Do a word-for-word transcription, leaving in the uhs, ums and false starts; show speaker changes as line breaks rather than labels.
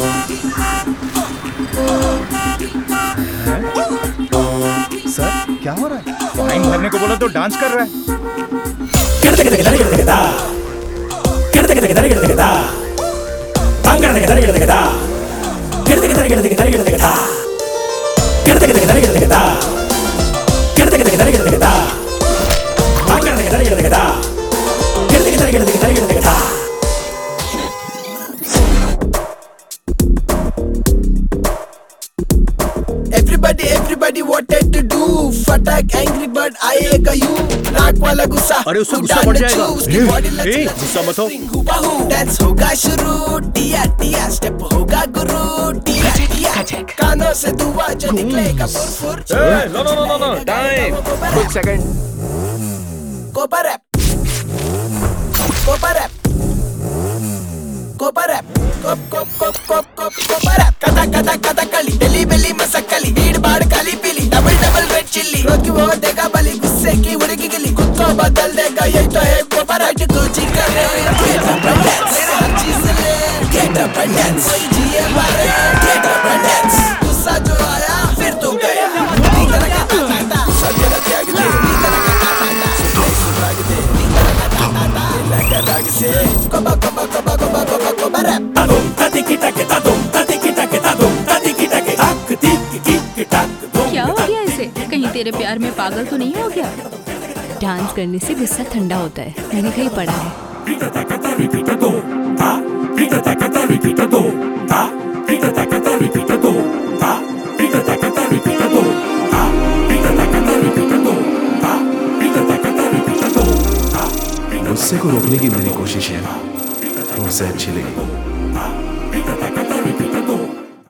Sir क्या हो रहा है? फाइन भरने को बोला तो डांस कर रहा है।
Everybody, everybody wanted to do फटाक angry bird आएगा यू नाक वाला गुस्सा।
अरे उससे गुस्सा बढ़ जाएगा। ए, गुस्सा मत हो।
डांस होगा शुरू, टिया टिया स्टेप होगा गुरु, टिया टिया कानों से दुआ जो निकलेगा फुर फुर।
No no no no time.
एक सेकंड।
कोपा रैप, कोपा रैप, कोपा रैप, कोप कोप कोप कोप कोप कोपा रैप। कथा कथा कथा कली, बेली बेली मसक्कली, भीड़ भाड़ काली पीली, डबल डबल रेड चिल्ली। रोज वो देगा बली, गुस्से की उड़ेगी गिली, खुद को बदल देगा यही तो है कोपा रैप। कोची करे गेट अप एंड डांस, हर चीज ले गेट अप एंड डांस, जिए मारे गेट अप एंड डांस। गुस्सा जो आया फिर तू गया, नी तरह का ताता सब तेरा त्याग दे, नी तरह का ताता सुभाग दे, नी तरह का ताता लगा राग से कोपा कोपा कोपा कोपा कोपा कोपा रैप।
क्या हो गया इसे? कहीं तेरे प्यार में पागल तो नहीं हो गया? डांस करने से गुस्सा ठंडा होता है, मैंने कहीं पढ़ा है।
गुस्से को रोकने की मेरी कोशिश है, वो उसे अच्छी लगी।